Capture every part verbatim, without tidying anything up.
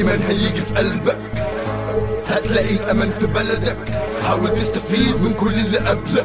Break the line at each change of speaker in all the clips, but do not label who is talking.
الإيمان هيجي في قلبك، هتلاقي الأمان في بلدك. حاول تستفيد من كل اللي قبلك.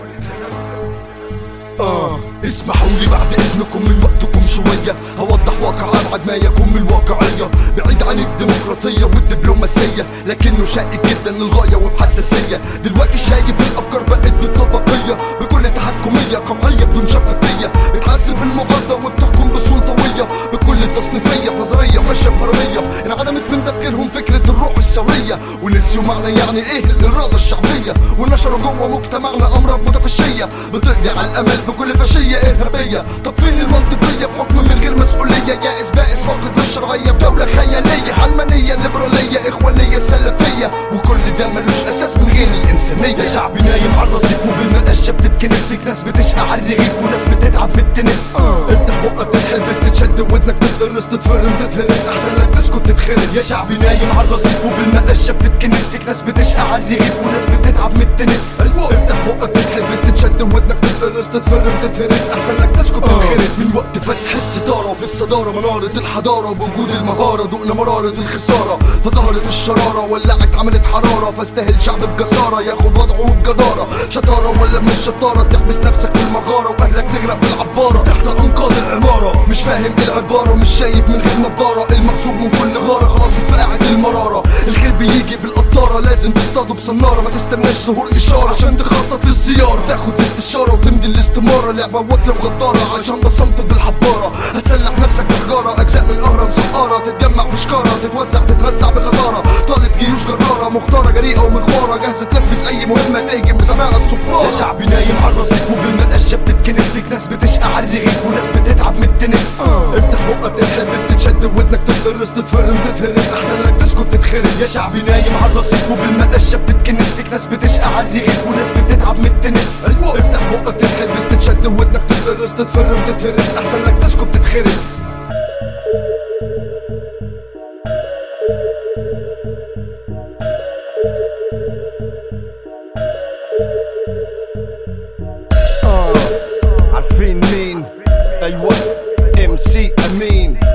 آه اسمحوا لي بعد إذنكم من وقتكم شوية، هوضح واقع أبعد ما يكون من الواقعية، بعيد عن الديمقراطية والدبلوماسية، لكنه شائك جدا للغاية وبحساسية. دلوقتي شايف الأفكار بقت بالطبقية، بكل تحكمية قمعية بدون شفافية، بتحاسب المعارضة وبتحكم بسلطوية، بكل تصنيفية بنظرية ماشية بهرمية. انعدمت من تفكيرهم فكرة الروح الثورية، ونسيوا معنى يعني ايه الإرادة الشعبية، ونشروا جوه مجتمعنا أمراض متفشية بتقضي على الأمل بكل فاشية إرهابية. طب فين المنطقية في حكم من غير مسؤولية؟ يائس بائس فاقد للشرعية في دولة خيالية، علمانية ليبرالية إخوانية سلفية، وكل ده ملوش أساس من غير الإنسانية. يا شعبي نايم على الرصيف وبالمنقشة بتتكنس، فيك ناس بتشقى على الرغيف وناس بتتعب من التنس. افتح بقك تتحبس تتشد ودنك تتقرص تتفرم تتهرس، أحسن لك تسكت تتخرس. يا شعبي نايم على الرصيف وبالمنقشة بتتكنس، فيك ناس بتشقى على الرغيف وناس بتتعب من التنس. افتح بقك تتحبس تتشد ودنك تتقرص تتفرم تتهرس، أحسن لك تسكت تتخرس. من وقت فتح الستارة وفي الصدارة منارة الحضارة، بوجود المهارة دقنا مرارة الخسارة، فظهرت الشرارة ولعت عملت حرارة، فاستاهل شعب بجسارة ياخد وضعه بجدارة. شطارة ولا مش شطارة؟ تحبس نفسك في المغارة واهلك تغرق في العبارة تحت انقاض العمارة. مش فاهم ايه العبارة، مش شايف من غير نظارة، المقصود من كل غارة خلاص اتفقعت المرارة. الخير بيجي بالقطارة، لازم تصطاده بصنارة، ما تستناش ظهور اشارة عشان تخطط للزيارة. تاخد استشارة وتمضي الاستمارة، لعبة واطية وغدارة عشان بصمت بالحبارة. هتسلح نفسك بحجارة، اجزاء من القهرة مسقارة، تتجمع في شكارة تتوزع تترزع بغزارة. طالب جيوش جرارة مختارة جريئة ومغوارة، جاهزة تنفذ اي مهمة تهجم بسماع الصفارة. يا شعبي نايم على الرصيف وبالمنقشة بتتكنس، فيك ناس بتشقى على الرغيف وناس بتتعب من التنس. افتح بقك تتحبس تتشد ودنك تتقرص تتفرم تتهرس، احسن لك تسكت تتخرس. يا شعبي نايم على الرصيف وبالمنقشة بتتكنس، فيك ناس بتشقى على الرغيف وناس بتتعب من التنس. افتح بقك تتحبس تتشد ودنك تتقرص تتفرم تتهرس، احسن لك تسكت تتخرس. عارفين مين؟ ايوه ام سي امين.